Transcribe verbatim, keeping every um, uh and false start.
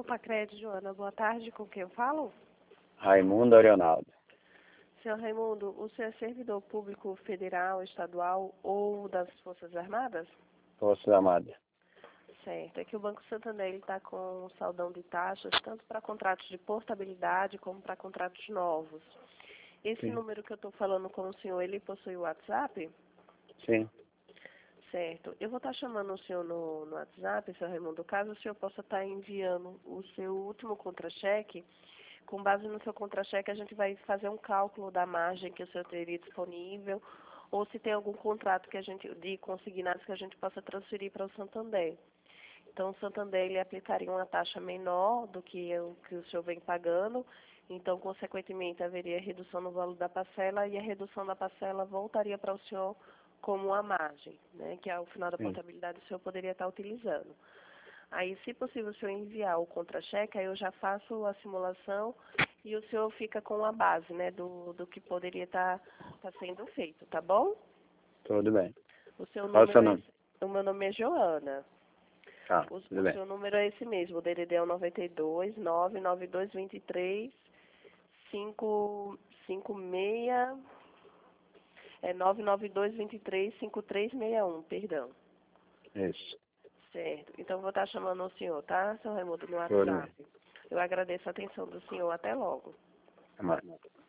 Pacred, Joana, boa tarde, com quem eu falo? Raimundo Arionaldo. Senhor Raimundo, o senhor é servidor público federal, estadual ou das Forças Armadas? Forças Armadas. Certo, é que o Banco Santander está com um saldão de taxas, tanto para contratos de portabilidade como para contratos novos. Esse Sim. número que eu estou falando com o senhor, ele possui o WhatsApp? Sim. Certo. Eu vou estar chamando o senhor no, no WhatsApp, senhor Raimundo, caso o senhor possa estar enviando o seu último contra-cheque. Com base no seu contra-cheque, a gente vai fazer um cálculo da margem que o senhor teria disponível, ou se tem algum contrato que a gente, de consignados que a gente possa transferir para o Santander. Então, o Santander ele aplicaria uma taxa menor do que o que o senhor vem pagando, então, consequentemente, haveria redução no valor da parcela e a redução da parcela voltaria para o senhor como uma margem, né, que ao final da Sim. portabilidade o senhor poderia estar utilizando. Aí, se possível, o senhor enviar o contra-cheque, aí eu já faço a simulação e o senhor fica com a base, né, do, do que poderia estar tá sendo feito, tá bom? Tudo bem. O seu Qual é o seu número é nome? esse, o meu nome é Joana. Tá, O, tudo o bem. seu número é esse mesmo, o D D D é o nove dois, nove nove dois dois três, cinco cinco seis, é nove nove dois dois três, cinco três seis um, perdão. Isso. Certo. Então, vou estar chamando o senhor, tá, seu Raimundo, no Tudo bem. WhatsApp. Eu agradeço a atenção do senhor. Até logo. Até mais.